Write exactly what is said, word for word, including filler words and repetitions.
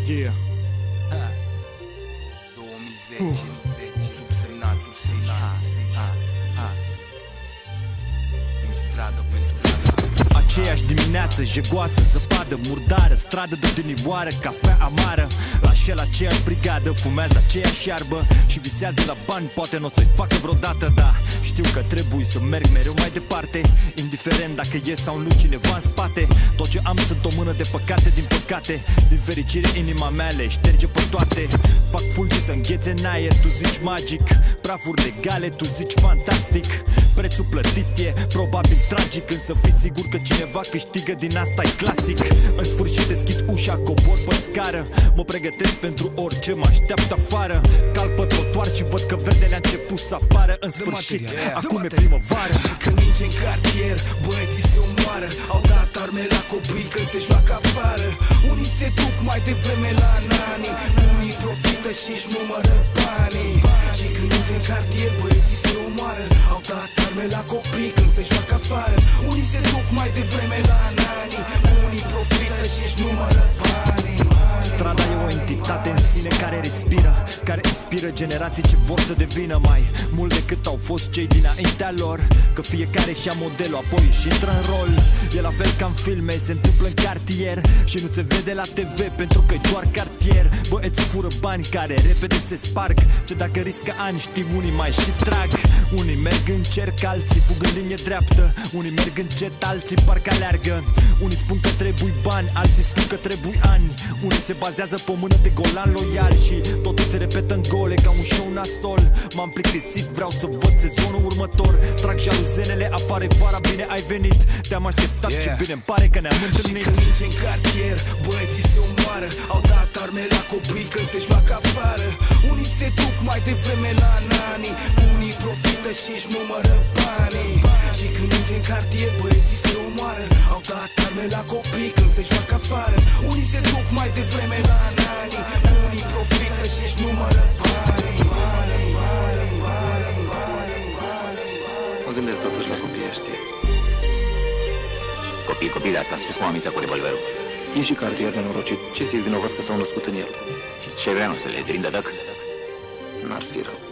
Yeah. două mii zece, subsemnatul Sila. Din stradă pe stradă. Aceeași dimineață, jegoasă, zăpadă, murdară, stradă de dinioară, cafea amară. La șel aceeași brigadă, fumează aceeași iarbă și visează la bani, poate n-o să-i facă vreodată. Da, știu că trebuie să merg mereu mai departe, indiferent dacă e sau nu cineva în spate. Tot ce am sunt o mână de păcate, din păcate. Din fericire inima mea le șterge pe toate. Fac fulgi să înghețe în aer, tu zici magic. Prafuri legale, tu zici fantastic. Prețul plătit e probabil tragic, însă fii sigur că cineva câștigă din asta, e clasic. În sfârșit deschid ușa, cobor pe scară. Mă pregătesc pentru orice mă așteaptă afară. Calc pe trotuar și văd că verdele a început să apară. În sfârșit, acum e primăvară. Și când ninge în cartier, băieții se omoară. Au dat arme la copii când se joacă afară. Unii se duc mai devreme la nani, unii profită și își numără banii. Și când ninge în cartier, băieții se omoară. Au dat arme la copii când se joacă afară. Unii se duc mai devreme la nani, unii profită și își numără banii. Strada e o entitate în sine care respiră, care inspiră generații ce vor să devină mai mult decât au fost cei dinaintea lor. Că fiecare și-a modelul, apoi își intră în rol. E la fel ca în filme, se întâmplă în cartier și nu se vede la T V pentru că e doar cartier. Băieții fură bani care repede se sparg, ce dacă riscă ani știi unii mai și trag. Unii merg în cerc, alții fug în linie dreaptă. Unii merg încet, alții parcă aleargă. Unii spun că trebuie bani, alții spun că trebuie ani. Unii se bazează pe o mână de golan loial și totul se repetă în gole ca un show nasol. M-am plictisit, vreau să văd sezonul următor. Trag jaluzenele afară, vara, bine ai venit. Te-am așteptat yeah. Și bine-mi pare că ne-am întâlnit. Și când ninge în cartier, băieții se omoară. Au dat arme la copii când se joacă afară. Unii se duc mai devreme la nani, unii profită și își numără banii. Și când ninge în cartier, băieții se omoară. Au dat arme la copii când se joacă afară. Unii se duc mai devreme la nani, unii profită și își numără banii. Mă gândesc totuși la copiii ăștia. Copii, copii, de asta a spus mamița cu revolverul. E și cartier nenorocit. Ce fi vinovăți că s-au născut în el? Și ce vrea nu să le prindă dacă? N-ar fi rău.